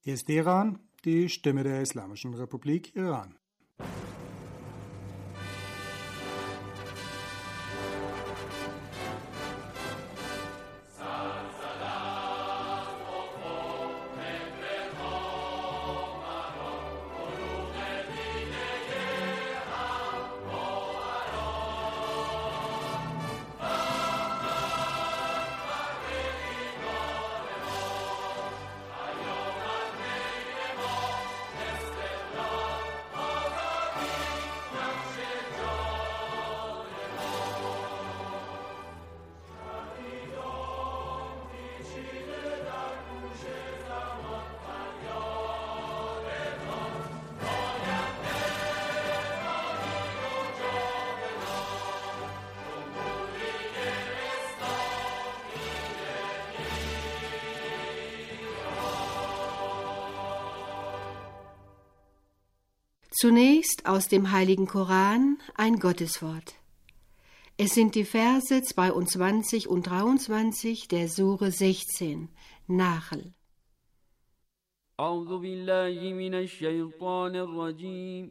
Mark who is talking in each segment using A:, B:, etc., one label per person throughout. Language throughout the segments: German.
A: Hier ist Iran, die Stimme der Islamischen Republik Iran.
B: Zunächst aus dem Heiligen Koran ein Gotteswort. Es sind die Verse 22 und 23 der Sure 16, Nahl.
C: أعوذ بالله من الشيطان الرجيم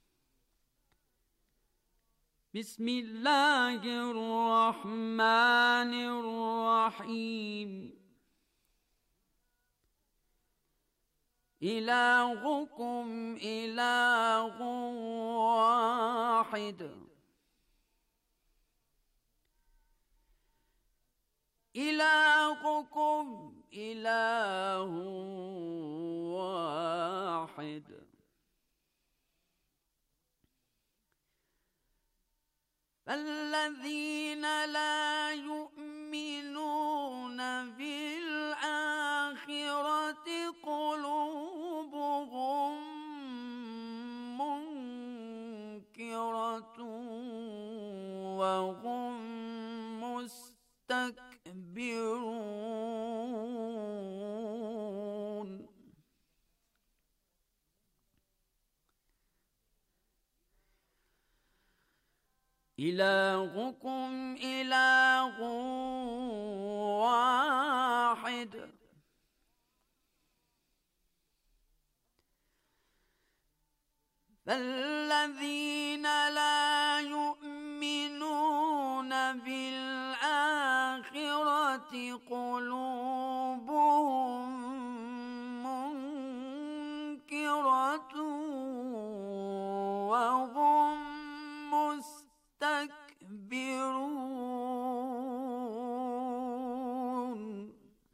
C: بسم الله الرحمن الرحيم إلهكم إله واحد إلهكم إله واحد فالذين لا يؤمنون بالآخرة قلوبهم منكرة وهم مستكبرون إلهكم إله واحد فالذين لا يؤمنون بالآخرة قلوبهم منكرة وهم مستكبرون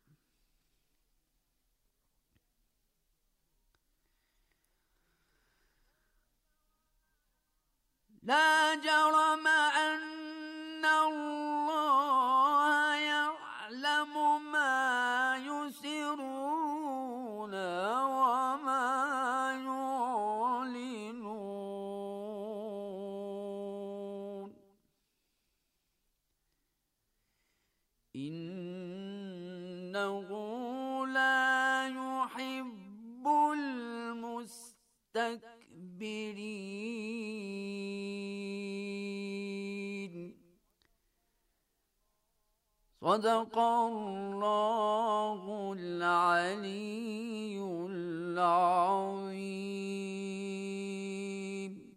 C: لا جرم أن الله يعلم ما يسرون وما يعلنون إنه لا يحب المستكبرين صدق الله العلي العظيم.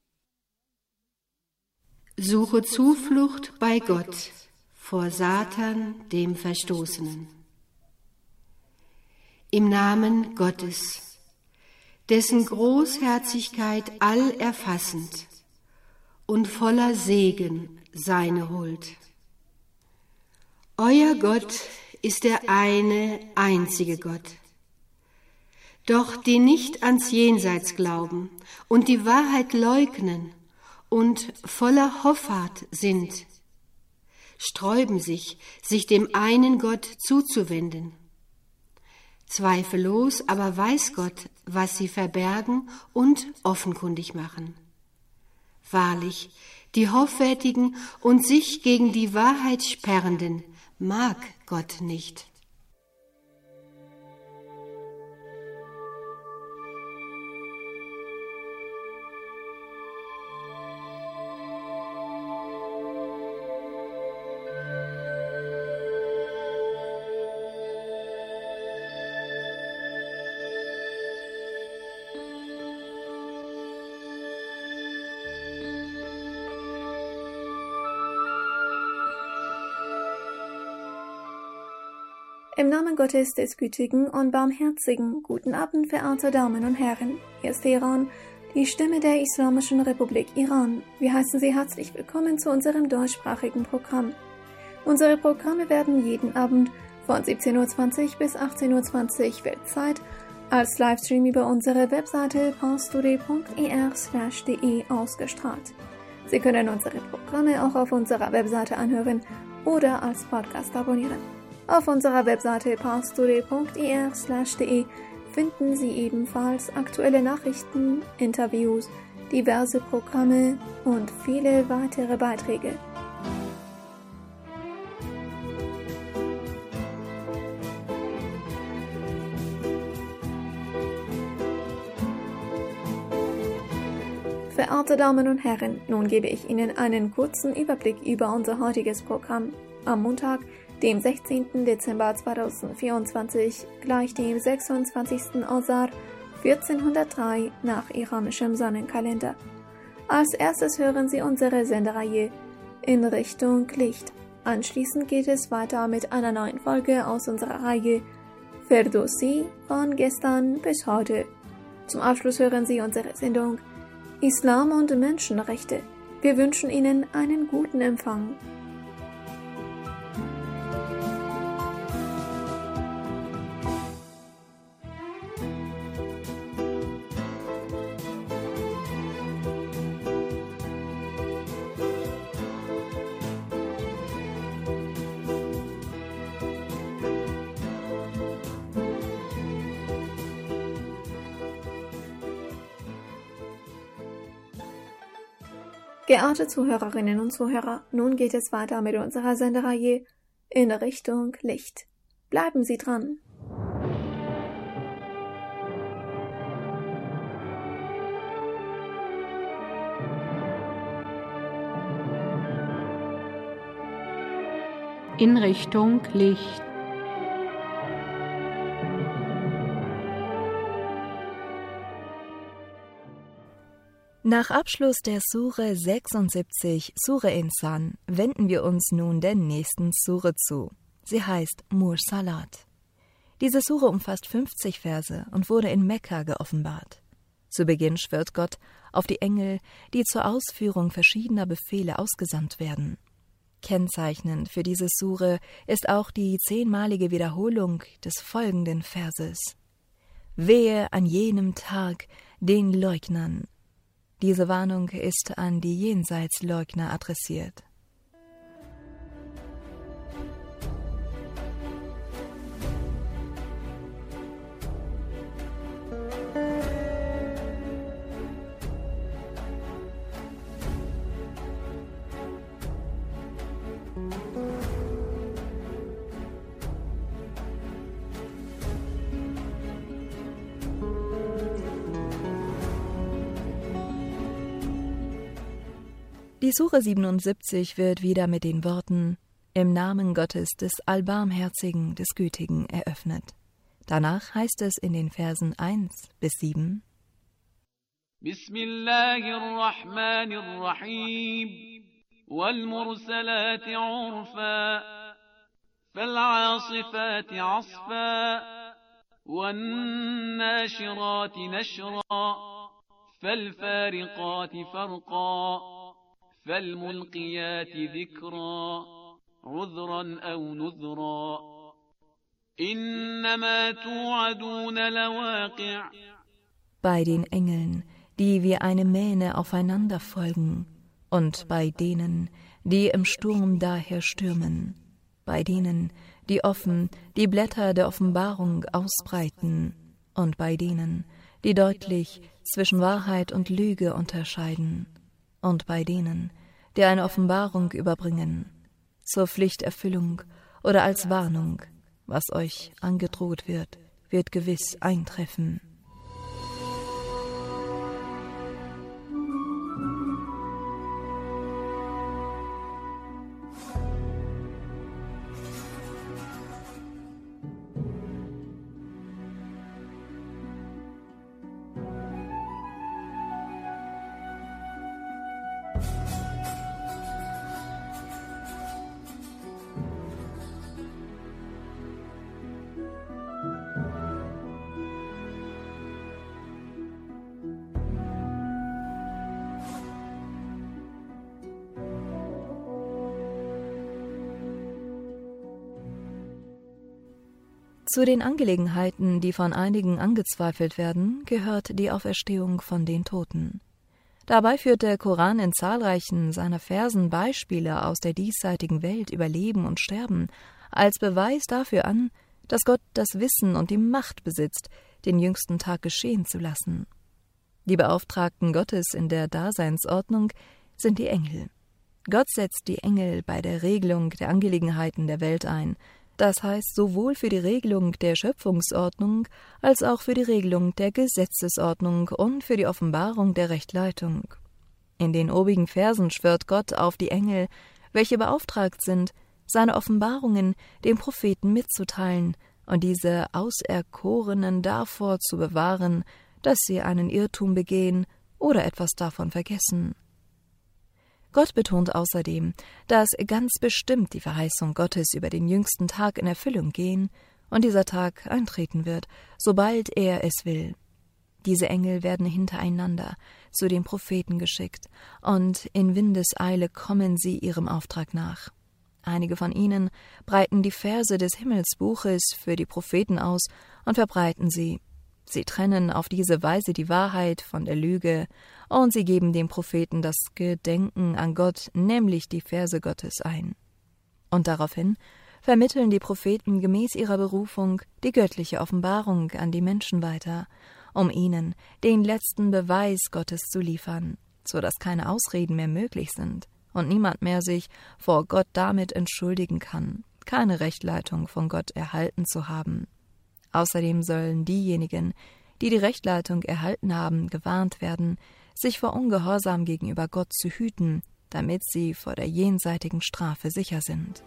B: Suche Zuflucht bei Gott vor Satan, dem Verstoßenen. Im Namen Gottes, dessen Großherzigkeit allerfassend und voller Segen seine Huld. Euer Gott ist der eine, einzige Gott. Doch die nicht ans Jenseits glauben und die Wahrheit leugnen und voller Hoffart sind, sträuben sich dem einen Gott zuzuwenden. Zweifellos aber weiß Gott, was sie verbergen und offenkundig machen. Wahrlich, die Hoffärtigen und sich gegen die Wahrheit Sperrenden mag Gott nicht.
D: Im Namen Gottes des Gütigen und Barmherzigen, guten Abend, verehrte Damen und Herren. Hier ist Teheran, die Stimme der Islamischen Republik Iran. Wir heißen Sie herzlich willkommen zu unserem deutschsprachigen Programm. Unsere Programme werden jeden Abend von 17:20 Uhr bis 18:20 Uhr Weltzeit als Livestream über unsere Webseite parstoday.ir/de ausgestrahlt. Sie können unsere Programme auch auf unserer Webseite anhören oder als Podcast abonnieren. Auf unserer Webseite parstoday.ir/de finden Sie ebenfalls aktuelle Nachrichten, Interviews, diverse Programme und viele weitere Beiträge. Verehrte Damen und Herren, nun gebe ich Ihnen einen kurzen Überblick über unser heutiges Programm. Am Montag, dem 16. Dezember 2024, gleich dem 26. Asar 1403 nach iranischem Sonnenkalender. Als erstes hören Sie unsere Sendereihe In Richtung Licht. Anschließend geht es weiter mit einer neuen Folge aus unserer Reihe Ferdowsi von gestern bis heute. Zum Abschluss hören Sie unsere Sendung Islam und Menschenrechte. Wir wünschen Ihnen einen guten Empfang. Geehrte Zuhörerinnen und Zuhörer, nun geht es weiter mit unserer Sendereihe In Richtung Licht. Bleiben Sie dran!
B: In Richtung Licht.
E: Nach Abschluss der Sure 76, Sure Insan, wenden wir uns nun der nächsten Sure zu. Sie heißt Mursalat. Diese Sure umfasst 50 Verse und wurde in Mekka geoffenbart. Zu Beginn schwört Gott auf die Engel, die zur Ausführung verschiedener Befehle ausgesandt werden. Kennzeichnend für diese Sure ist auch die 10-malige Wiederholung des folgenden Verses. Wehe an jenem Tag den Leugnern. Diese Warnung ist an die Jenseitsleugner adressiert. Die Sure 77 wird wieder mit den Worten Im Namen Gottes des Allbarmherzigen, des Gütigen eröffnet. Danach heißt es in den Versen 1 bis 7
C: Bismillahirrahmanirrahim Wal-Mursalat 'urfa Fal-'Asifat 'asfa Wan-Nashirat nashra Fal-Fariqat farqa فالملقيات ذكرا عذرا أو نذرا إنما توعدون لواقع.
E: Bei den Engeln, die wie eine Mähne aufeinander folgen, und bei denen, die im Sturm daher stürmen, bei denen, die offen die Blätter der Offenbarung ausbreiten, und bei denen, die deutlich zwischen Wahrheit und Lüge unterscheiden, und bei denen, die eine Offenbarung überbringen, zur Pflichterfüllung oder als Warnung, was euch angedroht wird, wird gewiss eintreffen. Zu den Angelegenheiten, die von einigen angezweifelt werden, gehört die Auferstehung von den Toten. Dabei führt der Koran in zahlreichen seiner Versen Beispiele aus der diesseitigen Welt über Leben und Sterben als Beweis dafür an, dass Gott das Wissen und die Macht besitzt, den jüngsten Tag geschehen zu lassen. Die Beauftragten Gottes in der Daseinsordnung sind die Engel. Gott setzt die Engel bei der Regelung der Angelegenheiten der Welt ein, das heißt sowohl für die Regelung der Schöpfungsordnung als auch für die Regelung der Gesetzesordnung und für die Offenbarung der Rechtleitung. In den obigen Versen schwört Gott auf die Engel, welche beauftragt sind, seine Offenbarungen dem Propheten mitzuteilen und diese Auserkorenen davor zu bewahren, dass sie einen Irrtum begehen oder etwas davon vergessen. Gott betont außerdem, dass ganz bestimmt die Verheißung Gottes über den jüngsten Tag in Erfüllung gehen und dieser Tag eintreten wird, sobald er es will. Diese Engel werden hintereinander zu den Propheten geschickt, und in Windeseile kommen sie ihrem Auftrag nach. Einige von ihnen breiten die Verse des Himmelsbuches für die Propheten aus und verbreiten sie. Sie trennen auf diese Weise die Wahrheit von der Lüge, und sie geben dem Propheten das Gedenken an Gott, nämlich die Verse Gottes, ein. Und daraufhin vermitteln die Propheten gemäß ihrer Berufung die göttliche Offenbarung an die Menschen weiter, um ihnen den letzten Beweis Gottes zu liefern, so dass keine Ausreden mehr möglich sind und niemand mehr sich vor Gott damit entschuldigen kann, keine Rechtleitung von Gott erhalten zu haben. Außerdem sollen diejenigen, die die Rechtleitung erhalten haben, gewarnt werden, sich vor Ungehorsam gegenüber Gott zu hüten, damit sie vor der jenseitigen Strafe sicher sind.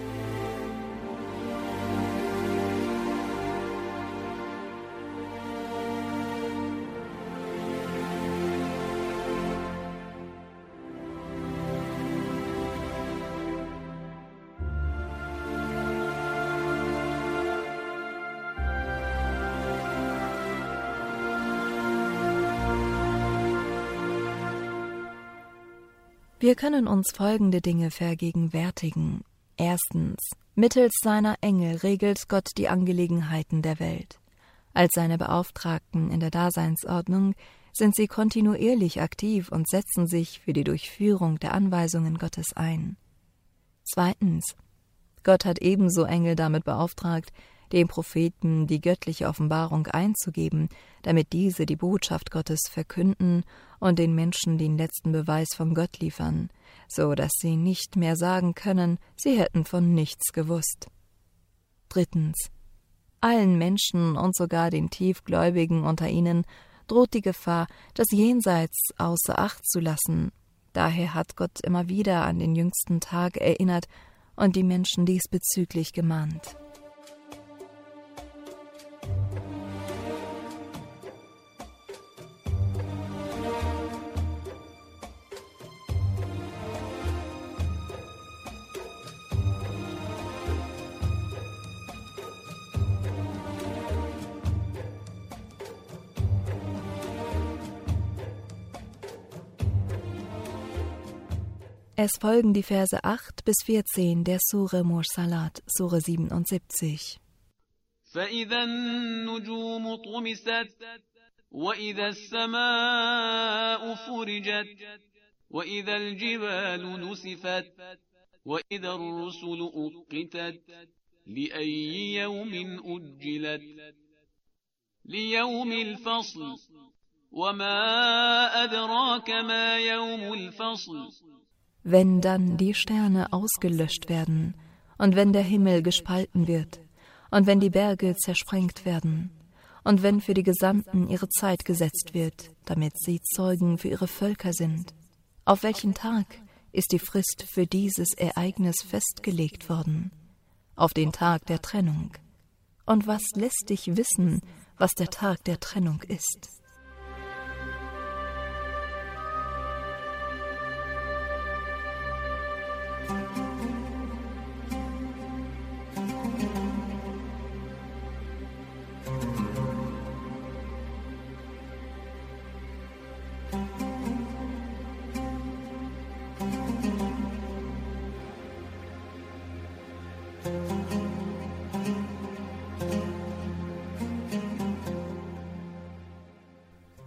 E: Wir können uns folgende Dinge vergegenwärtigen. Erstens, mittels seiner Engel regelt Gott die Angelegenheiten der Welt. Als seine Beauftragten in der Daseinsordnung sind sie kontinuierlich aktiv und setzen sich für die Durchführung der Anweisungen Gottes ein. Zweitens, Gott hat ebenso Engel damit beauftragt, dem Propheten die göttliche Offenbarung einzugeben, damit diese die Botschaft Gottes verkünden und den Menschen den letzten Beweis von Gott liefern, so dass sie nicht mehr sagen können, sie hätten von nichts gewusst. Drittens, allen Menschen und sogar den Tiefgläubigen unter ihnen droht die Gefahr, das Jenseits außer Acht zu lassen. Daher hat Gott immer wieder an den jüngsten Tag erinnert und die Menschen diesbezüglich gemahnt. Es folgen die Verse 8 bis 14 der Sure Mursalat, Sure 77.
C: فإذا النجوم طمست وإذا السماء فرجت وإذا الجبال نسفت وإذا الرسل أقتت لأي يوم أجلت ليوم الفصل وما أدراك ما يوم الفصل.
E: Wenn dann die Sterne ausgelöscht werden und wenn der Himmel gespalten wird und wenn die Berge zersprengt werden und wenn für die Gesandten ihre Zeit gesetzt wird, damit sie Zeugen für ihre Völker sind. Auf welchen Tag ist die Frist für dieses Ereignis festgelegt worden? Auf den Tag der Trennung. Und was lässt dich wissen, was der Tag der Trennung ist?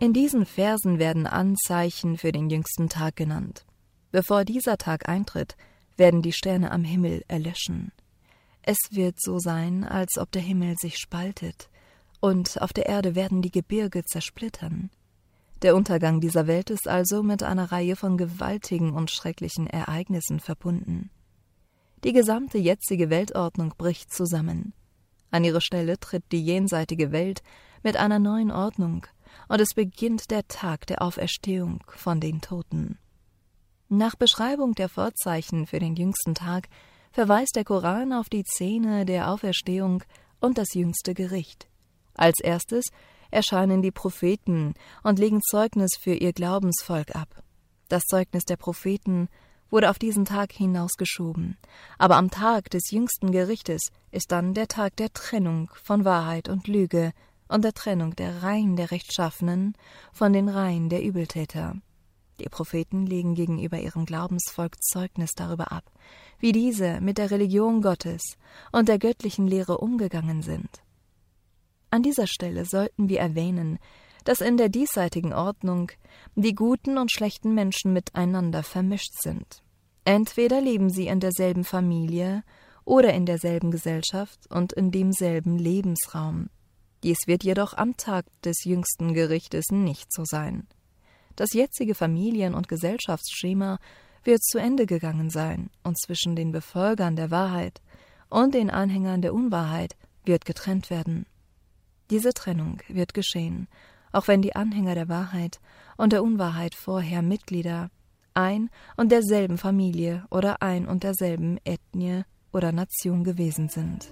E: In diesen Versen werden Anzeichen für den jüngsten Tag genannt. Bevor dieser Tag eintritt, werden die Sterne am Himmel erlöschen. Es wird so sein, als ob der Himmel sich spaltet, und auf der Erde werden die Gebirge zersplittern. Der Untergang dieser Welt ist also mit einer Reihe von gewaltigen und schrecklichen Ereignissen verbunden. Die gesamte jetzige Weltordnung bricht zusammen. An ihre Stelle tritt die jenseitige Welt mit einer neuen Ordnung, und es beginnt der Tag der Auferstehung von den Toten. Nach Beschreibung der Vorzeichen für den jüngsten Tag verweist der Koran auf die Szene der Auferstehung und das jüngste Gericht. Als erstes erscheinen die Propheten und legen Zeugnis für ihr Glaubensvolk ab. Das Zeugnis der Propheten wurde auf diesen Tag hinausgeschoben, aber am Tag des jüngsten Gerichtes ist dann der Tag der Trennung von Wahrheit und Lüge und der Trennung der Reihen der Rechtschaffenen von den Reihen der Übeltäter. Die Propheten legen gegenüber ihrem Glaubensvolk Zeugnis darüber ab, wie diese mit der Religion Gottes und der göttlichen Lehre umgegangen sind. An dieser Stelle sollten wir erwähnen, dass in der diesseitigen Ordnung die guten und schlechten Menschen miteinander vermischt sind. Entweder leben sie in derselben Familie oder in derselben Gesellschaft und in demselben Lebensraum. Dies wird jedoch am Tag des jüngsten Gerichtes nicht so sein. Das jetzige Familien- und Gesellschaftsschema wird zu Ende gegangen sein, und zwischen den Befolgern der Wahrheit und den Anhängern der Unwahrheit wird getrennt werden. Diese Trennung wird geschehen, auch wenn die Anhänger der Wahrheit und der Unwahrheit vorher Mitglieder ein und derselben Familie oder ein und derselben Ethnie oder Nation gewesen sind.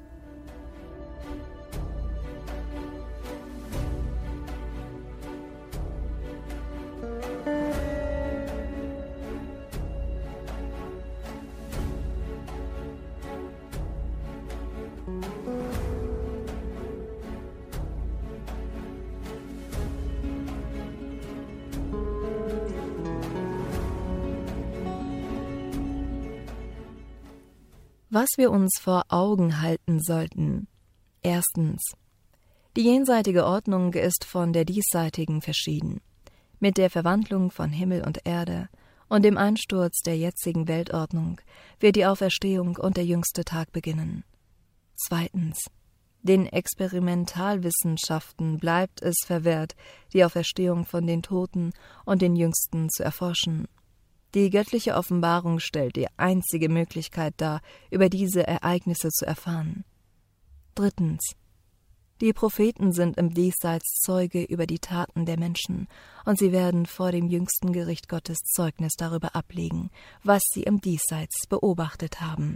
E: Was wir uns vor Augen halten sollten. Erstens. Die jenseitige Ordnung ist von der diesseitigen verschieden. Mit der Verwandlung von Himmel und Erde und dem Einsturz der jetzigen Weltordnung wird die Auferstehung und der jüngste Tag beginnen. Zweitens. Den Experimentalwissenschaften bleibt es verwehrt, die Auferstehung von den Toten und den Jüngsten zu erforschen. Die göttliche Offenbarung stellt die einzige Möglichkeit dar, über diese Ereignisse zu erfahren. Drittens. Die Propheten sind im Diesseits Zeuge über die Taten der Menschen, und sie werden vor dem jüngsten Gericht Gottes Zeugnis darüber ablegen, was sie im Diesseits beobachtet haben.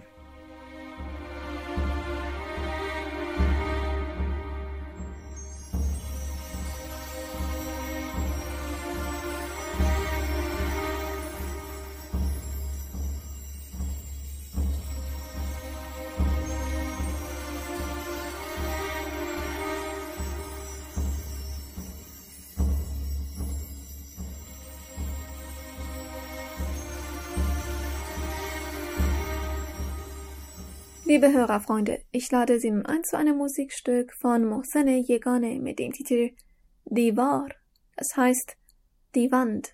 D: Liebe Hörerfreunde, ich lade Sie nun ein zu einem Musikstück von Mohsen Yegane mit dem Titel Divar, das heißt die Wand.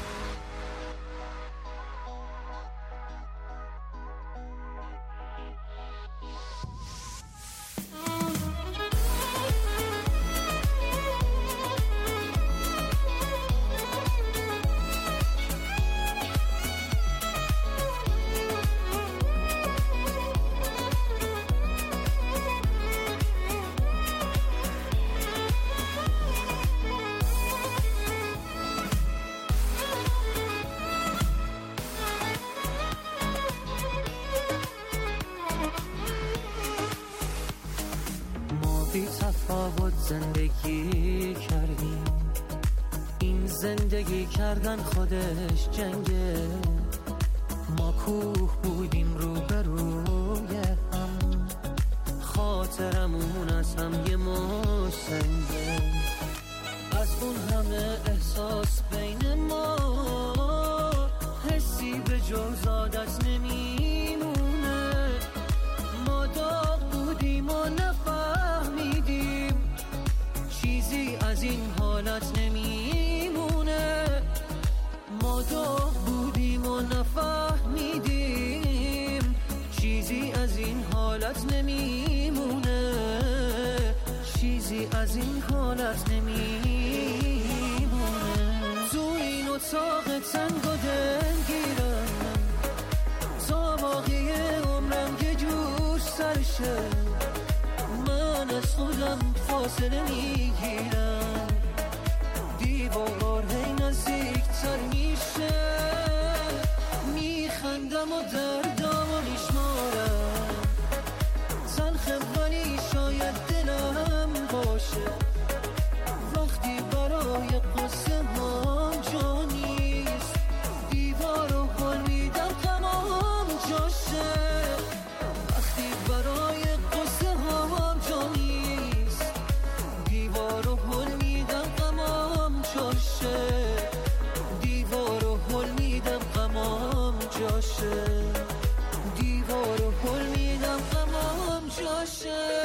F: بی تفاوت زندگی کردیم، این زندگی کردن خودش جنگه. ما کوه بودیم روبروی هم، خاطرمون از هم یه مش سنگه. از اون همه احساس بین ما، حسی به جز عادت نمیمونه. ما داغ بودیم و نفهمیدیم، چیزی از این حالت نمیمونه. کوتاه بودیم و نفهمیدیم چیزی از این حالت نمیمونه، چیزی از این حالت نمیمونه. تو این اتاق تنگ و دلگیرم تا باقی عمرم یه جور سرشه، من از خودم فاصله میگیرم، دیوار هی نزدیکتر میشه، میخندم و دردامو میشمارم، تلخه ولی شاید دلم باشه، وقتی برای قصه هم جا نیست، دیوار رو حال میدم تمام جاشه، وقتی برای قصه هم جا نیست، دیوار رو حال میدم تمام جاشه، دیوار رو حال میدم تمام جاشه، دیوار رو حال میدم تمام جاشه.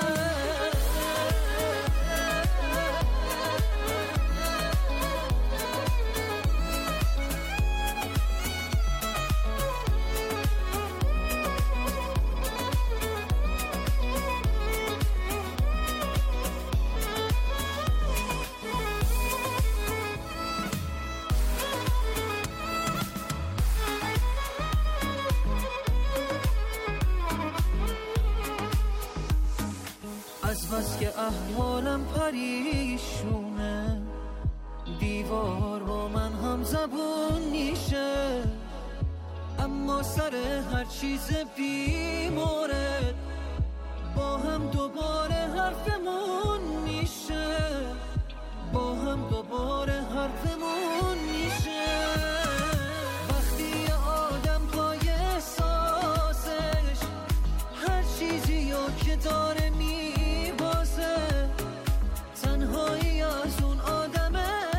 F: از بس که احوالم پریشونه، دیوار با من هم زبون میشه، اما سر هر چیز بی مورد با هم دوباره حرفمون میشه، با هم دوباره حرفمون میشه. وقتی آدم پای احساسش هر چیزی رو که داره میبازه، تنهایی از اون آدم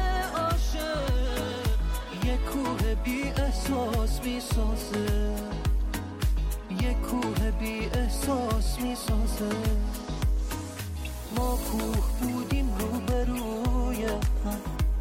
F: عاشق یه کوه بی احساس میسازه، یه کوه بی احساس میسازه. ما کوه بودیم روبروی هم،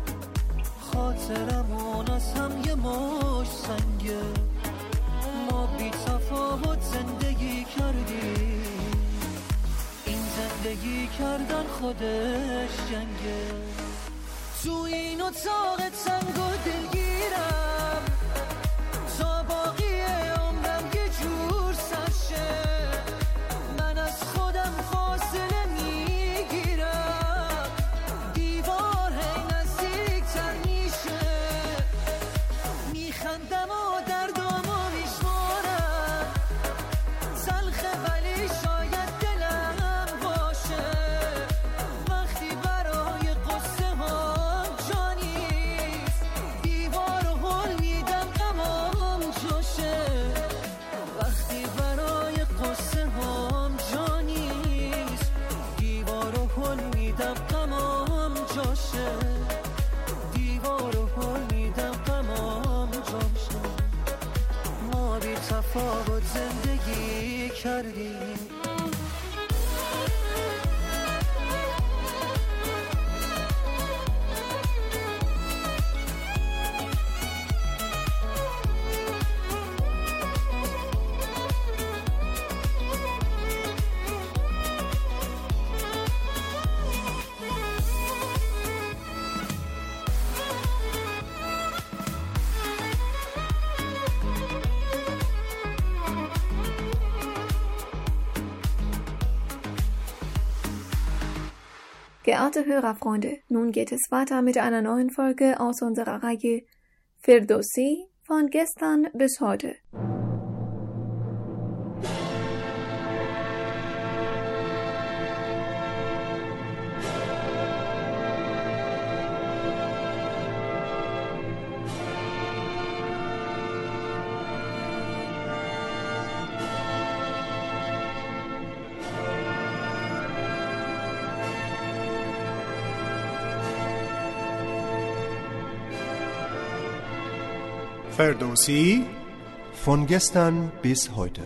F: خاطرمون از هم یه مش سنگه، ما بی تفاوت زندگی کردیم، این زندگی کردن خودش جنگه. تو این اتاق تنگ و دلگیرم تا باقی عمرم یه جور سرشه، من از خودم فاصله میگیرم، دیوار هی نزدیکتر میشه، میخندم و دردامو میشمارم، تلخه ولی شاید دلم باشه، وقتی برای قصه هم جا نیست، دیوار رو حل میدم تمام جاشه، وقتی برای قصه هم جا نیست، دیوار رو حل میدم تمام جاشه، دیوار رو حل میدم تمام جاشه. ما بی تفاوت زندگی کردیم.
D: Geehrte Hörerfreunde, nun geht es weiter mit einer neuen Folge aus unserer Reihe Firdausi von gestern bis heute.
G: Firdausi von gestern bis heute.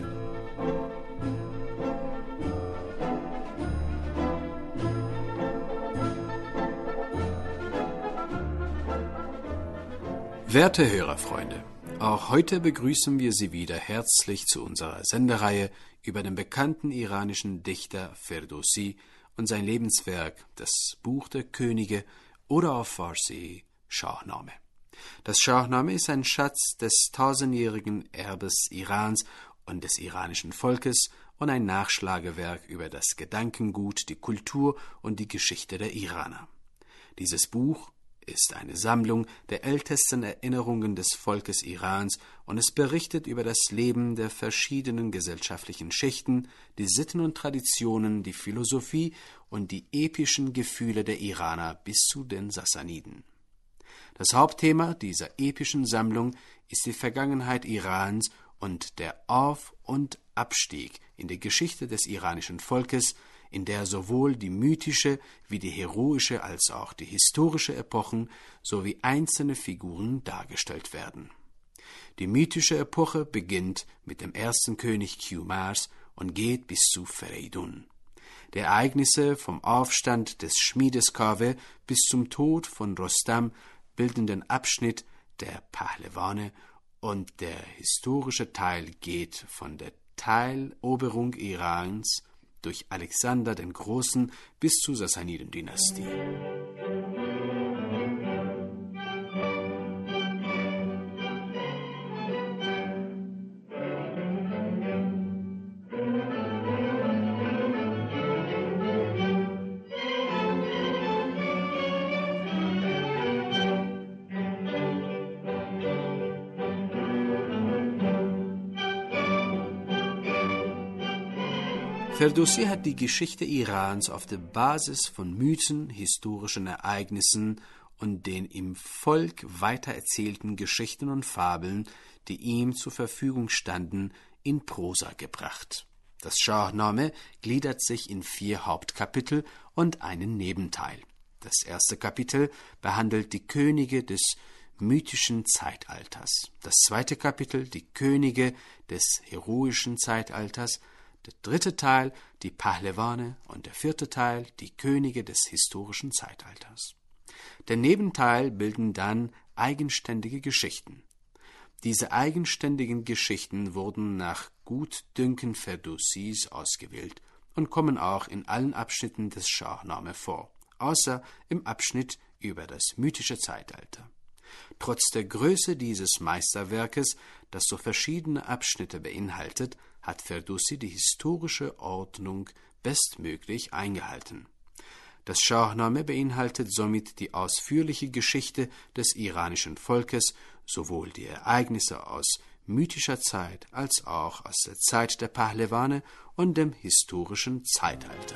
H: Werte Hörerfreunde, auch heute begrüßen wir Sie wieder herzlich zu unserer Sendereihe über den bekannten iranischen Dichter Ferdowsi und sein Lebenswerk, das Buch der Könige oder auf Farsi Shahnameh. Das Shahnameh ist ein Schatz des tausendjährigen Erbes Irans und des iranischen Volkes und ein Nachschlagewerk über das Gedankengut, die Kultur und die Geschichte der Iraner. Dieses Buch ist eine Sammlung der ältesten Erinnerungen des Volkes Irans und es berichtet über das Leben der verschiedenen gesellschaftlichen Schichten, die Sitten und Traditionen, die Philosophie und die epischen Gefühle der Iraner bis zu den Sassaniden. Das Hauptthema dieser epischen Sammlung ist die Vergangenheit Irans und der Auf- und Abstieg in der Geschichte des iranischen Volkes, in der sowohl die mythische wie die heroische als auch die historische Epochen sowie einzelne Figuren dargestellt werden. Die mythische Epoche beginnt mit dem ersten König Qumars und geht bis zu Fereidun. Die Ereignisse vom Aufstand des Schmiedes Kaveh bis zum Tod von Rostam bilden den Abschnitt der Pahlewane und der historische Teil geht von der Teileroberung Irans durch Alexander den Großen bis zur Sassaniden-Dynastie. Ferdowsi hat die Geschichte Irans auf der Basis von Mythen, historischen Ereignissen und den im Volk weitererzählten Geschichten und Fabeln, die ihm zur Verfügung standen, in Prosa gebracht. Das Shahnameh gliedert sich in 4 Hauptkapitel und einen Nebenteil. Das erste Kapitel behandelt die Könige des mythischen Zeitalters. Das zweite Kapitel die Könige des heroischen Zeitalters. Der dritte Teil die Pahlewane und der vierte Teil die Könige des historischen Zeitalters. Der Nebenteil bilden dann eigenständige Geschichten. Diese eigenständigen Geschichten wurden nach Gutdünken Ferdowsis ausgewählt und kommen auch in allen Abschnitten des Shahnameh vor, außer im Abschnitt über das mythische Zeitalter. Trotz der Größe dieses Meisterwerkes, das so verschiedene Abschnitte beinhaltet, hat Ferdowsi die historische Ordnung bestmöglich eingehalten. Das Shahnameh beinhaltet somit die ausführliche Geschichte des iranischen Volkes, sowohl die Ereignisse aus mythischer Zeit als auch aus der Zeit der Pahlewane und dem historischen Zeitalter.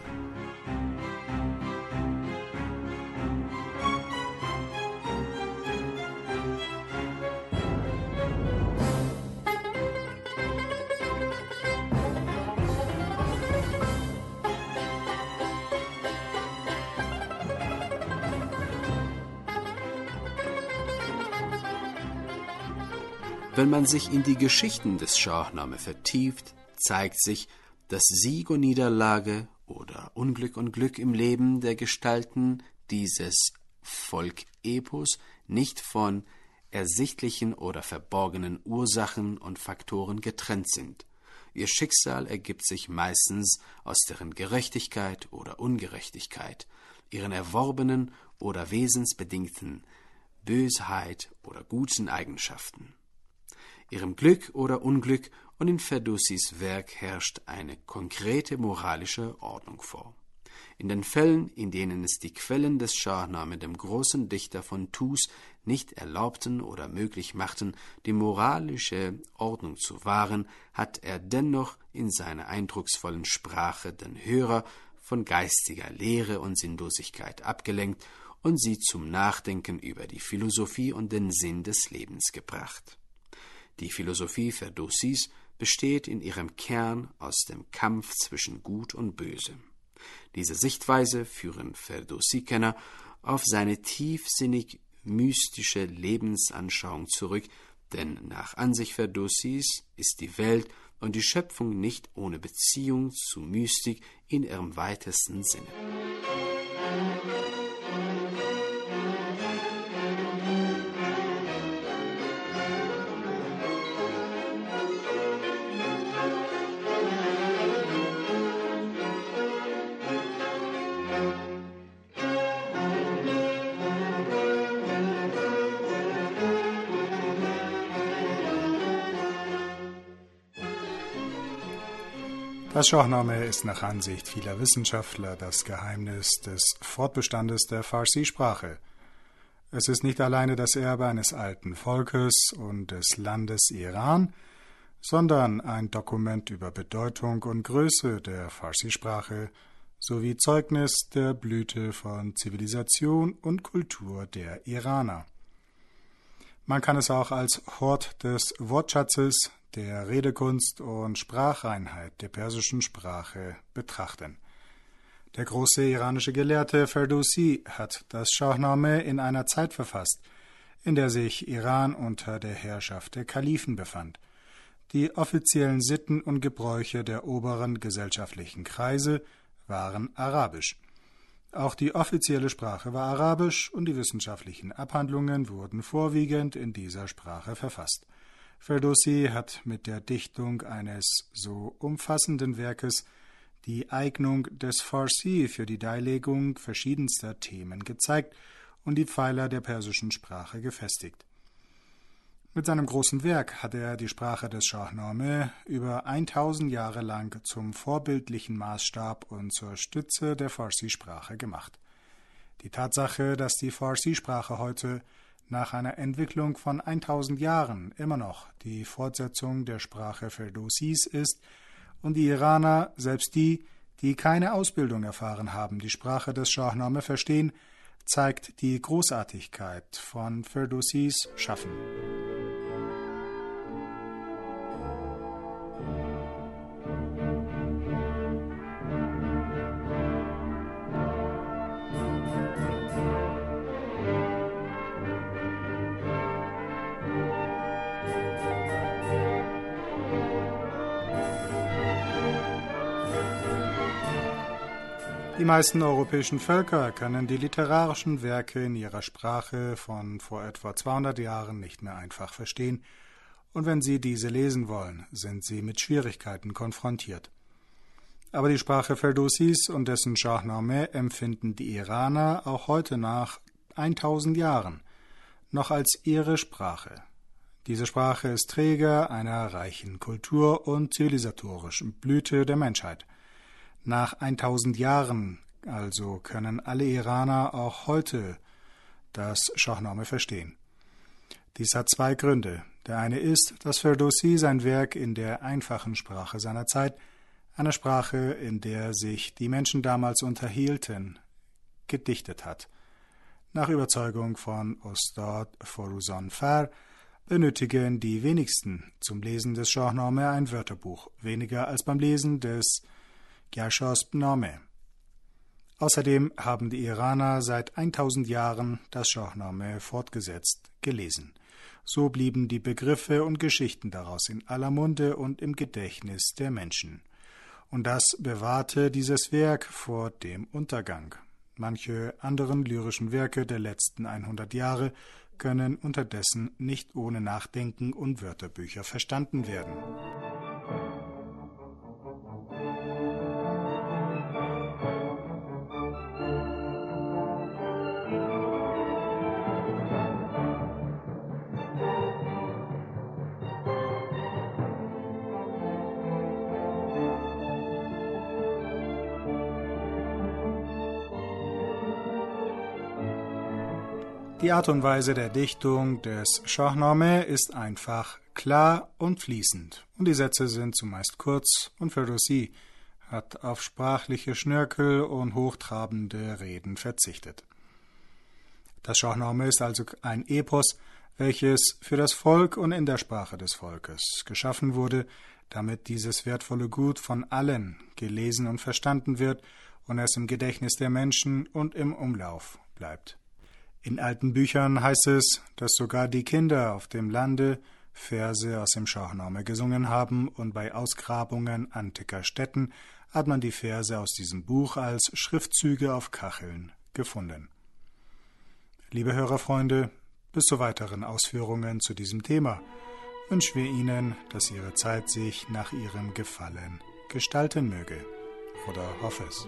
H: Wenn man sich in die Geschichten des Shahnameh vertieft, zeigt sich, dass Sieg und Niederlage oder Unglück und Glück im Leben der Gestalten dieses Volkepos nicht von ersichtlichen oder verborgenen Ursachen und Faktoren getrennt sind. Ihr Schicksal ergibt sich meistens aus deren Gerechtigkeit oder Ungerechtigkeit, ihren erworbenen oder wesensbedingten Bösheit oder guten Eigenschaften, ihrem Glück oder Unglück, und in Ferdowsis Werk herrscht eine konkrete moralische Ordnung vor. In den Fällen, in denen es die Quellen des Shahnameh dem großen Dichter von Tus nicht erlaubten oder möglich machten, die moralische Ordnung zu wahren, hat er dennoch in seiner eindrucksvollen Sprache den Hörer von geistiger Leere und Sinnlosigkeit abgelenkt und sie zum Nachdenken über die Philosophie und den Sinn des Lebens gebracht. Die Philosophie Ferdowsis besteht in ihrem Kern aus dem Kampf zwischen Gut und Böse. Diese Sichtweise führen Ferdowsi-Kenner auf seine tiefsinnig mystische Lebensanschauung zurück, denn nach Ansicht Ferdowsis ist die Welt und die Schöpfung nicht ohne Beziehung zu Mystik in ihrem weitesten Sinne.
A: Das Shahnameh ist nach Ansicht vieler Wissenschaftler das Geheimnis des Fortbestandes der Farsi-Sprache. Es ist nicht alleine das Erbe eines alten Volkes und des Landes Iran, sondern ein Dokument über Bedeutung und Größe der Farsi-Sprache sowie Zeugnis der Blüte von Zivilisation und Kultur der Iraner. Man kann es auch als Hort des Wortschatzes, der Redekunst und Sprachreinheit der persischen Sprache betrachten. Der große iranische Gelehrte Ferdowsi hat das Shahnameh in einer Zeit verfasst, in der sich Iran unter der Herrschaft der Kalifen befand. Die offiziellen Sitten und Gebräuche der oberen gesellschaftlichen Kreise waren arabisch. Auch die offizielle Sprache war arabisch und die wissenschaftlichen Abhandlungen wurden vorwiegend in dieser Sprache verfasst. Ferdowsi hat mit der Dichtung eines so umfassenden Werkes die Eignung des Farsi für die Darlegung verschiedenster Themen gezeigt und die Pfeiler der persischen Sprache gefestigt. Mit seinem großen Werk hat er die Sprache des Shahnameh über 1000 Jahre lang zum vorbildlichen Maßstab und zur Stütze der Farsi-Sprache gemacht. Die Tatsache, dass die Farsi-Sprache heute nach einer Entwicklung von 1000 Jahren immer noch die Fortsetzung der Sprache Ferdowsis ist und die Iraner, selbst die, die keine Ausbildung erfahren haben, die Sprache des Shahnameh verstehen, zeigt die Großartigkeit von Ferdowsis Schaffen. Die meisten europäischen Völker können die literarischen Werke in ihrer Sprache von vor etwa 200 Jahren nicht mehr einfach verstehen, und wenn sie diese lesen wollen, sind sie mit Schwierigkeiten konfrontiert. Aber die Sprache Ferdowsis und dessen Shahnameh empfinden die Iraner auch heute nach 1000 Jahren noch als ihre Sprache. Diese Sprache ist Träger einer reichen Kultur und zivilisatorischen Blüte der Menschheit. Nach 1000 Jahren also können alle Iraner auch heute das Shahnameh verstehen. Dies hat zwei Gründe. Der eine ist, dass Ferdowsi sein Werk in der einfachen Sprache seiner Zeit, einer Sprache, in der sich die Menschen damals unterhielten, gedichtet hat. Nach Überzeugung von Ustad Foruzanfar benötigen die wenigsten zum Lesen des Shahnameh ein Wörterbuch, weniger als beim Lesen des Gyarshaspnameh. Außerdem haben die Iraner seit 1000 Jahren das Shahnameh fortgesetzt gelesen. So blieben die Begriffe und Geschichten daraus in aller Munde und im Gedächtnis der Menschen. Und das bewahrte dieses Werk vor dem Untergang. Manche anderen lyrischen Werke der letzten 100 Jahre können unterdessen nicht ohne Nachdenken und Wörterbücher verstanden werden. Die Art und Weise der Dichtung des Shahnameh ist einfach, klar und fließend, und die Sätze sind zumeist kurz, und Ferdowsi hat auf sprachliche Schnörkel und hochtrabende Reden verzichtet. Das Shahnameh ist also ein Epos, welches für das Volk und in der Sprache des Volkes geschaffen wurde, damit dieses wertvolle Gut von allen gelesen und verstanden wird und es im Gedächtnis der Menschen und im Umlauf bleibt. In alten Büchern heißt es, dass sogar die Kinder auf dem Lande Verse aus dem Shahnameh gesungen haben, und bei Ausgrabungen antiker Städten hat man die Verse aus diesem Buch als Schriftzüge auf Kacheln gefunden. Liebe Hörerfreunde, bis zu weiteren Ausführungen zu diesem Thema wünschen wir Ihnen, dass Ihre Zeit sich nach Ihrem Gefallen gestalten möge. Oder hoffe es.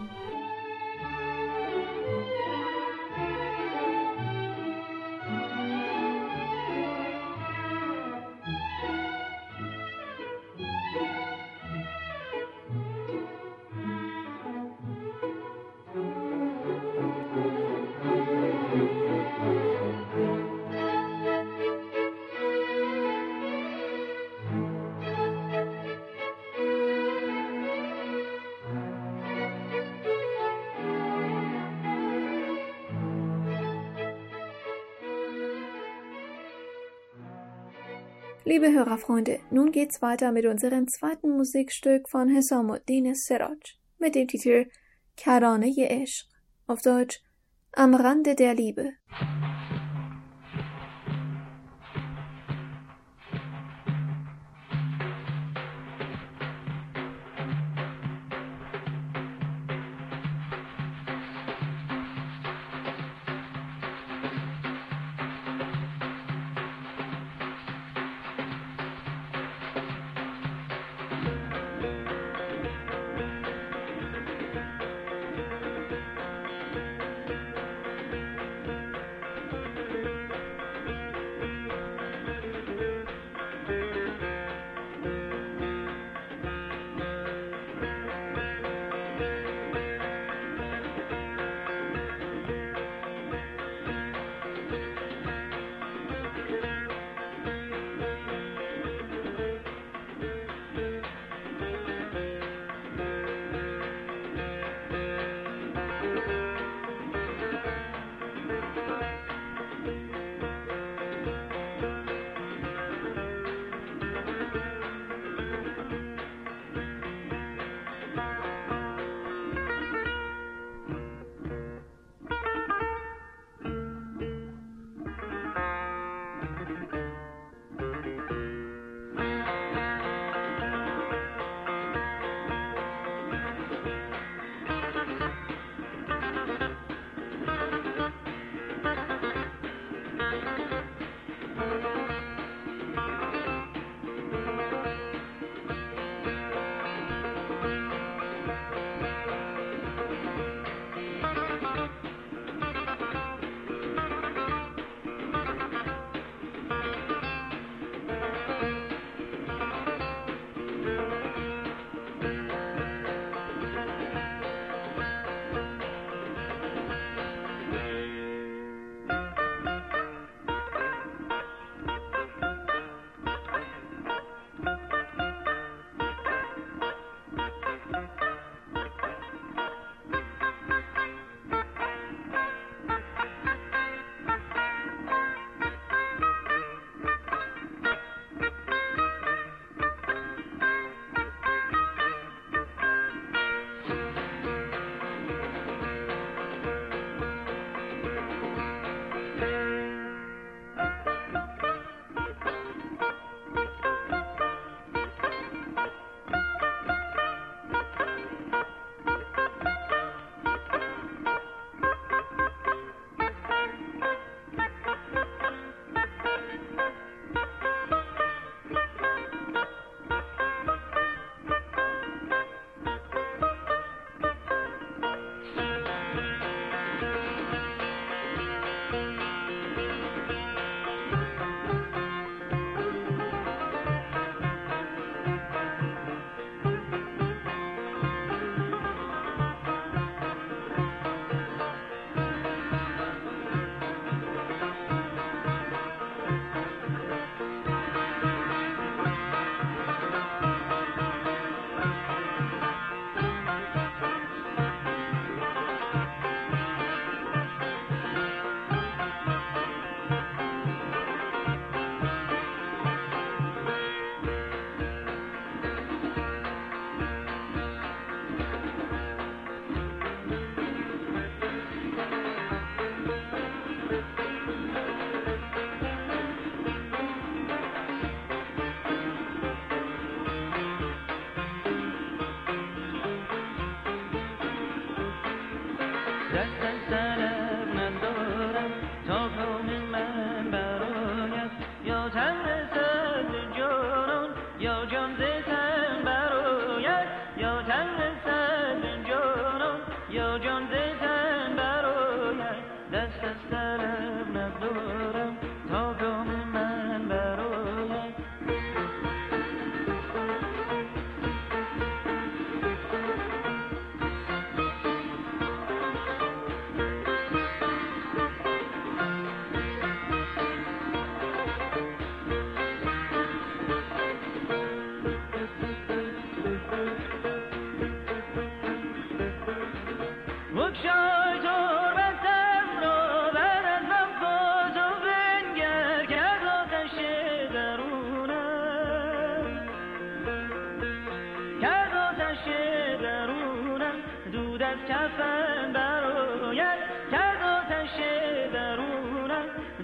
D: Liebe Hörerfreunde, nun geht's weiter mit unserem zweiten Musikstück von Husamuddin Siraj mit dem Titel Karane-i Ishq, auf Deutsch Am Rande der Liebe.
F: بگشای تربتم را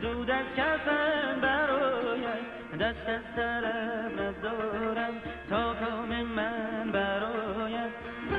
F: زود از کفن برآید، دست از طلب ندارم تا کام من برآید.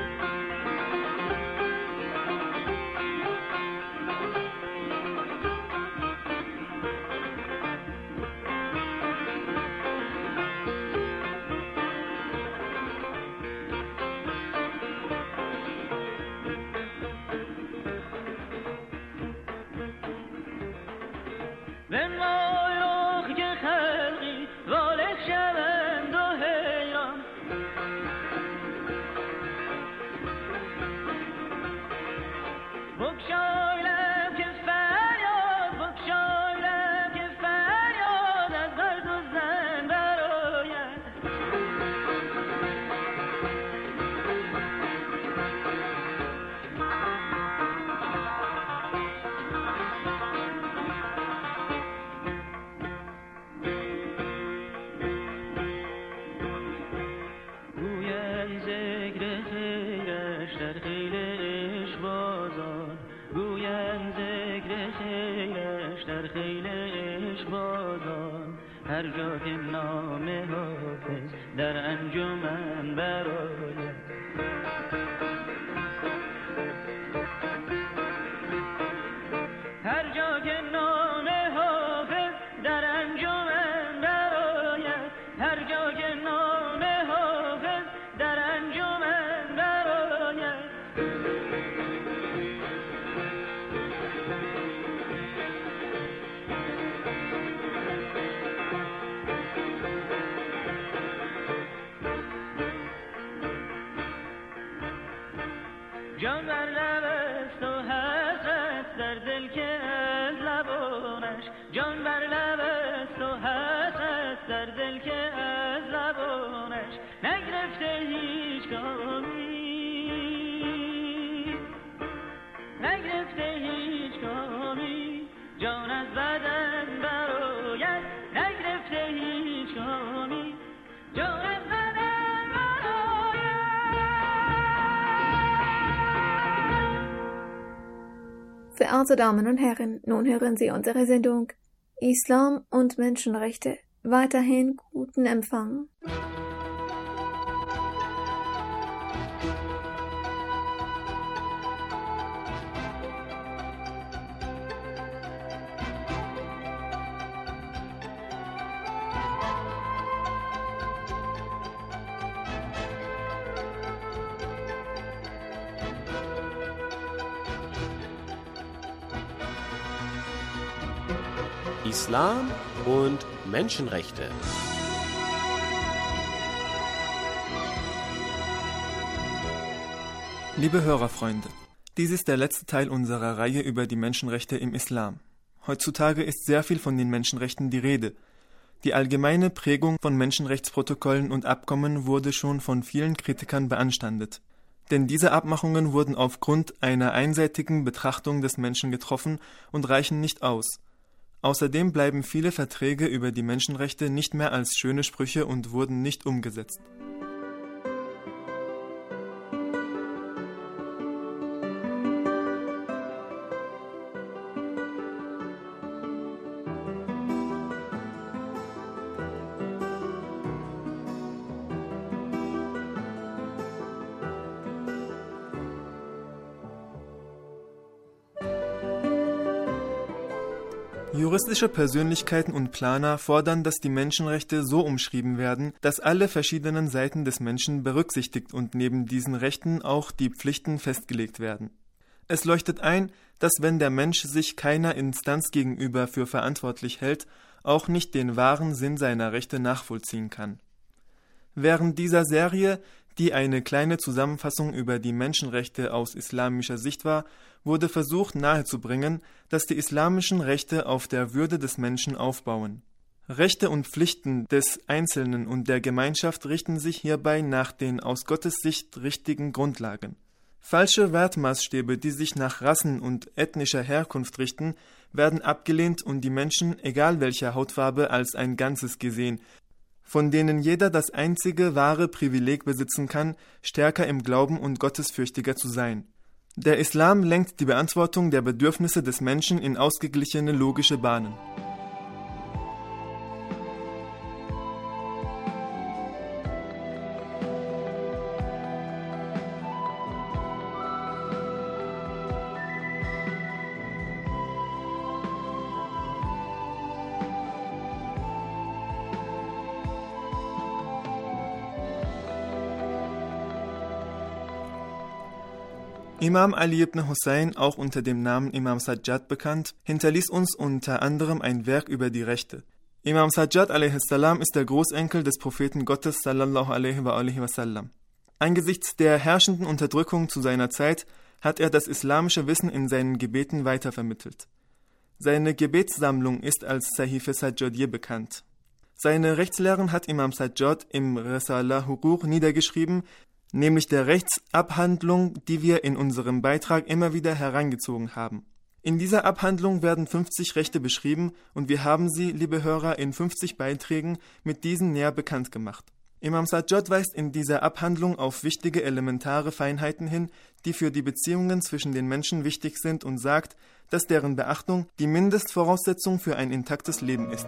F: هر جا که نام حافظ در انجمن برآید، هر جا که نام حافظ در انجمن برآید، هر جا که نام حافظ در انجمن برآید. جان بر لب است و حسرت در دل که از لبانش، جان بر لب است و حسرت در دل که از لبانش، نگرفته هیچ کامی، نگرفته هیچ کامی، جان از بدن برآید، نگرفته هیچ کامی، جان از بدن.
D: Verehrte Damen und Herren, nun hören Sie unsere Sendung Islam und Menschenrechte. Weiterhin guten Empfang.
I: Islam und Menschenrechte.
J: Liebe Hörerfreunde, dies ist der letzte Teil unserer Reihe über die Menschenrechte im Islam. Heutzutage ist sehr viel von den Menschenrechten die Rede. Die allgemeine Prägung von Menschenrechtsprotokollen und Abkommen wurde schon von vielen Kritikern beanstandet. Denn diese Abmachungen wurden aufgrund einer einseitigen Betrachtung des Menschen getroffen und reichen nicht aus. Außerdem bleiben viele Verträge über die Menschenrechte nicht mehr als schöne Sprüche und wurden nicht umgesetzt. Juristische Persönlichkeiten und Planer fordern, dass die Menschenrechte so umschrieben werden, dass alle verschiedenen Seiten des Menschen berücksichtigt und neben diesen Rechten auch die Pflichten festgelegt werden. Es leuchtet ein, dass wenn der Mensch sich keiner Instanz gegenüber für verantwortlich hält, auch nicht den wahren Sinn seiner Rechte nachvollziehen kann. Während dieser Serie, die eine kleine Zusammenfassung über die Menschenrechte aus islamischer Sicht war, wurde versucht nahezubringen, dass die islamischen Rechte auf der Würde des Menschen aufbauen. Rechte und Pflichten des Einzelnen und der Gemeinschaft richten sich hierbei nach den aus Gottes Sicht richtigen Grundlagen. Falsche Wertmaßstäbe, die sich nach Rassen und ethnischer Herkunft richten, werden abgelehnt und die Menschen, egal welcher Hautfarbe, als ein Ganzes gesehen, von denen jeder das einzige wahre Privileg besitzen kann, stärker im Glauben und gottesfürchtiger zu sein. Der Islam lenkt die Beantwortung der Bedürfnisse des Menschen in ausgeglichene logische Bahnen. Imam Ali ibn Hussein, auch unter dem Namen Imam Sajjad bekannt, hinterließ uns unter anderem ein Werk über die Rechte. Imam Sajjad a.s. ist der Großenkel des Propheten Gottes sallallahu alaihi wa sallam. Angesichts der herrschenden Unterdrückung zu seiner Zeit hat er das islamische Wissen in seinen Gebeten weitervermittelt. Seine Gebetssammlung ist als Sahife Sajjadiyya bekannt. Seine Rechtslehren hat Imam Sajjad im Risala Huquq niedergeschrieben, nämlich der Rechtsabhandlung, die wir in unserem Beitrag immer wieder herangezogen haben. In dieser Abhandlung werden 50 Rechte beschrieben und wir haben sie, liebe Hörer, in 50 Beiträgen mit diesen näher bekannt gemacht. Imam Sajjad weist in dieser Abhandlung auf wichtige elementare Feinheiten hin, die für die Beziehungen zwischen den Menschen wichtig sind und sagt, dass deren Beachtung die Mindestvoraussetzung für ein intaktes Leben ist.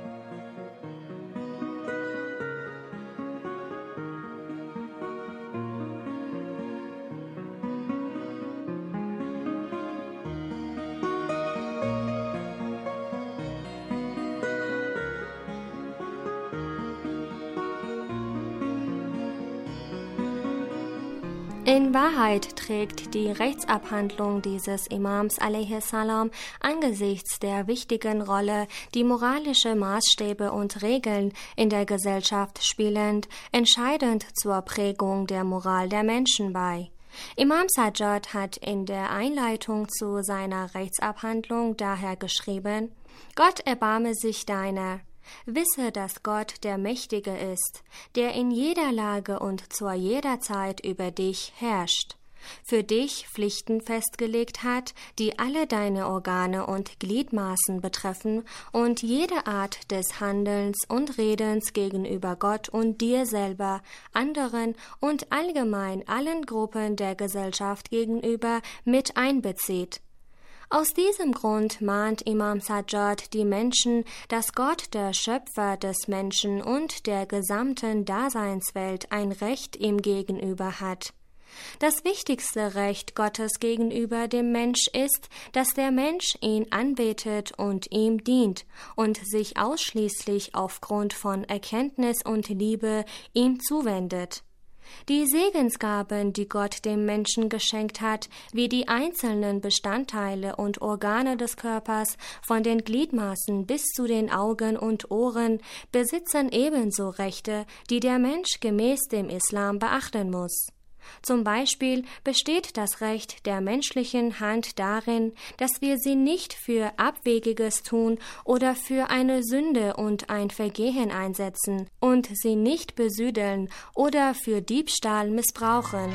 K: In Wahrheit trägt die Rechtsabhandlung dieses Imams a.s. angesichts der wichtigen Rolle, die moralische Maßstäbe und Regeln in der Gesellschaft spielen, entscheidend zur Prägung der Moral der Menschen bei. Imam Sajjad hat in der Einleitung zu seiner Rechtsabhandlung daher geschrieben: Gott erbarme sich deiner. Wisse, dass Gott der Mächtige ist, der in jeder Lage und zu jeder Zeit über dich herrscht, für dich Pflichten festgelegt hat, die alle deine Organe und Gliedmaßen betreffen und jede Art des Handelns und Redens gegenüber Gott und dir selber, anderen und allgemein allen Gruppen der Gesellschaft gegenüber mit einbezieht. Aus diesem Grund mahnt Imam Sajjad die Menschen, dass Gott, der Schöpfer des Menschen und der gesamten Daseinswelt, ein Recht ihm gegenüber hat. Das wichtigste Recht Gottes gegenüber dem Mensch ist, dass der Mensch ihn anbetet und ihm dient und sich ausschließlich aufgrund von Erkenntnis und Liebe ihm zuwendet. Die Segensgaben, die Gott dem Menschen geschenkt hat, wie die einzelnen Bestandteile und Organe des Körpers, von den Gliedmaßen bis zu den Augen und Ohren, besitzen ebenso Rechte, die der Mensch gemäß dem Islam beachten muss. Zum Beispiel besteht das Recht der menschlichen Hand darin, dass wir sie nicht für Abwegiges tun oder für eine Sünde und ein Vergehen einsetzen und sie nicht besüdeln oder für Diebstahl missbrauchen.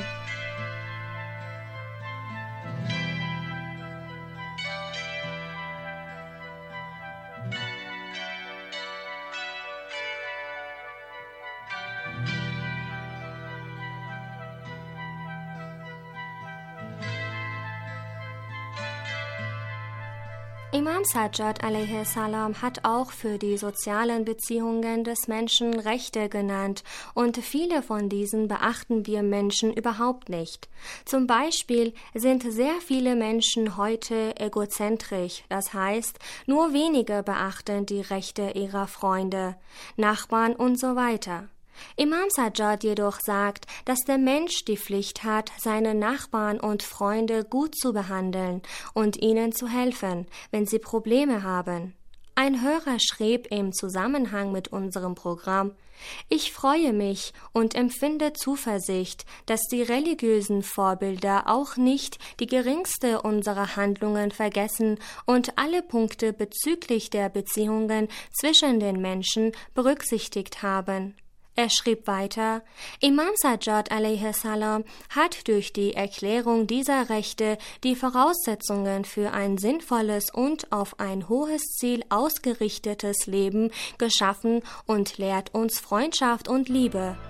K: Imam Sajjad a.s. hat auch für die sozialen Beziehungen des Menschen Rechte genannt und viele von diesen beachten wir Menschen überhaupt nicht. Zum Beispiel sind sehr viele Menschen heute egozentrisch, das heißt, nur wenige beachten die Rechte ihrer Freunde, Nachbarn und so weiter. Imam Sajjad jedoch sagt, dass der Mensch die Pflicht hat, seine Nachbarn und Freunde gut zu behandeln und ihnen zu helfen, wenn sie Probleme haben. Ein Hörer schrieb im Zusammenhang mit unserem Programm: Ich freue mich und empfinde Zuversicht, dass die religiösen Vorbilder auch nicht die geringste unserer Handlungen vergessen und alle Punkte bezüglich der Beziehungen zwischen den Menschen berücksichtigt haben. Er schrieb weiter: Imam Sajjad a.s. hat durch die Erklärung dieser Rechte die Voraussetzungen für ein sinnvolles und auf ein hohes Ziel ausgerichtetes Leben geschaffen und lehrt uns Freundschaft und Liebe.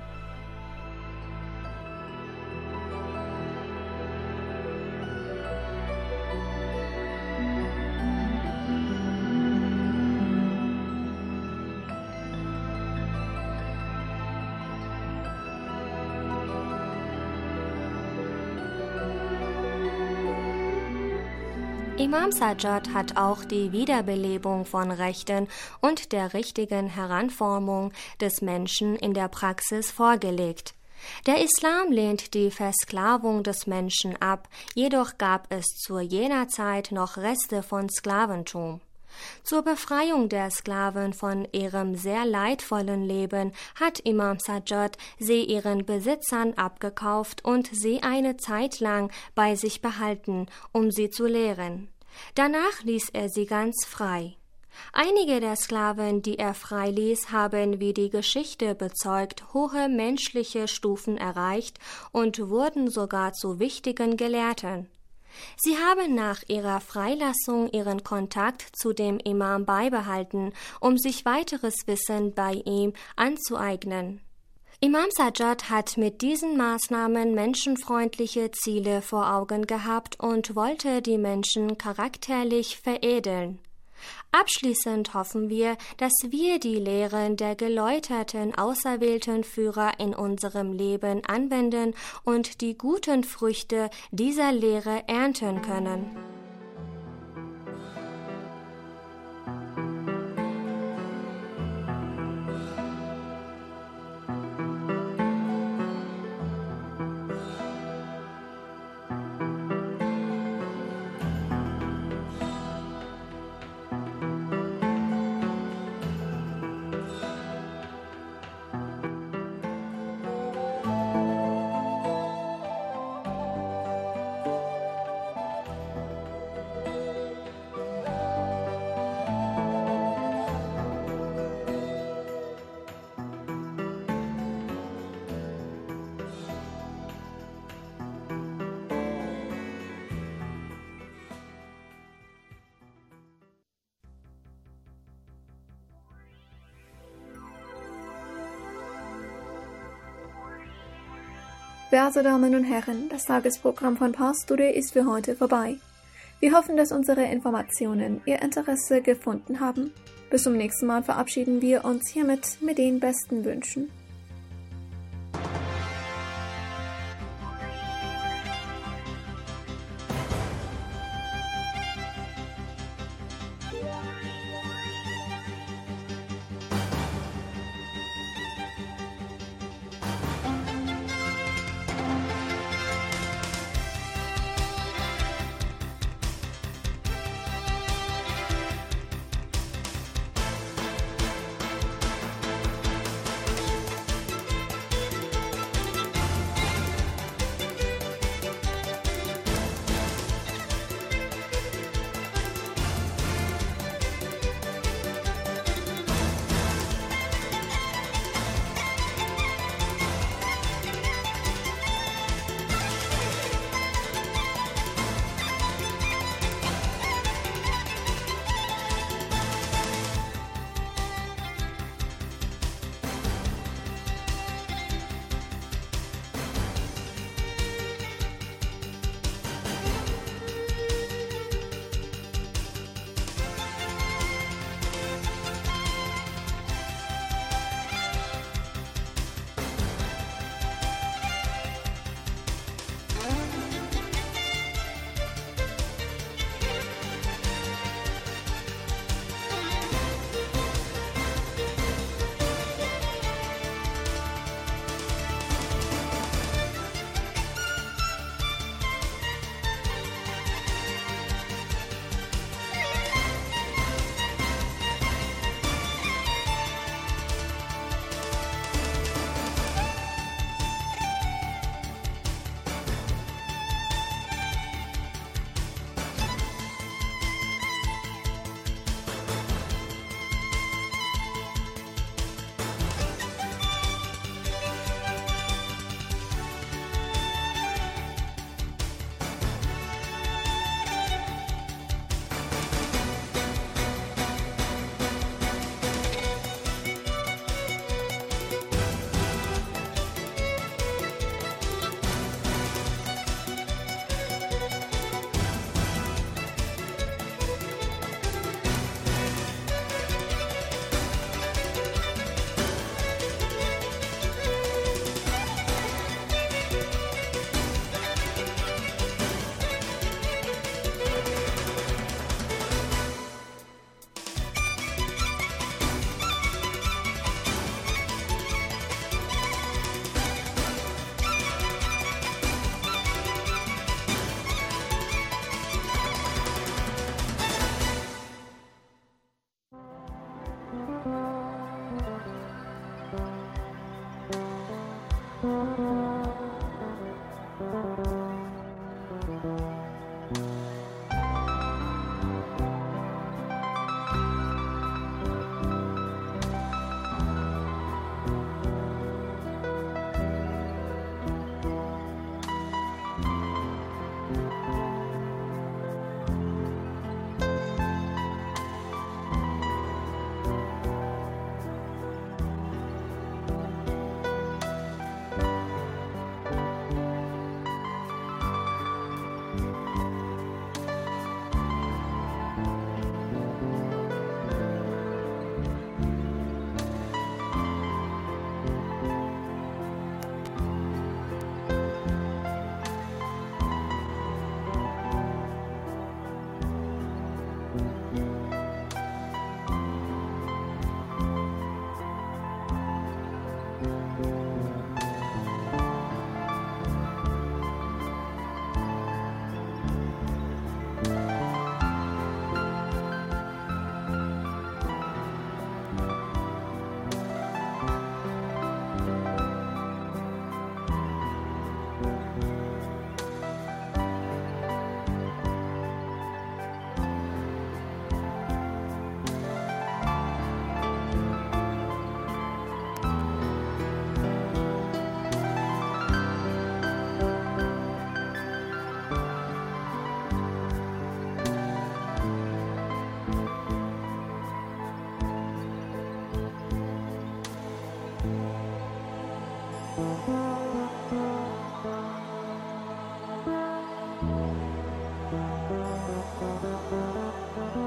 K: Imam Sajjad hat auch die Wiederbelebung von Rechten und der richtigen Heranformung des Menschen in der Praxis vorgelegt. Der Islam lehnt die Versklavung des Menschen ab, jedoch gab es zu jener Zeit noch Reste von Sklaventum. Zur Befreiung der Sklaven von ihrem sehr leidvollen Leben hat Imam Sajjad sie ihren Besitzern abgekauft und sie eine Zeit lang bei sich behalten, um sie zu lehren. Danach ließ er sie ganz frei. Einige der Sklaven, die er freiließ, haben, wie die Geschichte bezeugt, hohe menschliche Stufen erreicht und wurden sogar zu wichtigen Gelehrten. Sie haben nach ihrer Freilassung ihren Kontakt zu dem Imam beibehalten, um sich weiteres Wissen bei ihm anzueignen. Imam Sajjad hat mit diesen Maßnahmen menschenfreundliche Ziele vor Augen gehabt und wollte die Menschen charakterlich veredeln. Abschließend hoffen wir, dass wir die Lehren der geläuterten auserwählten Führer in unserem Leben anwenden und die guten Früchte dieser Lehre ernten können.
D: Werte Damen und Herren, das Tagesprogramm von Pfarrstudio ist für heute vorbei. Wir hoffen, dass unsere Informationen Ihr Interesse gefunden haben. Bis zum nächsten Mal verabschieden wir uns hiermit mit den besten Wünschen.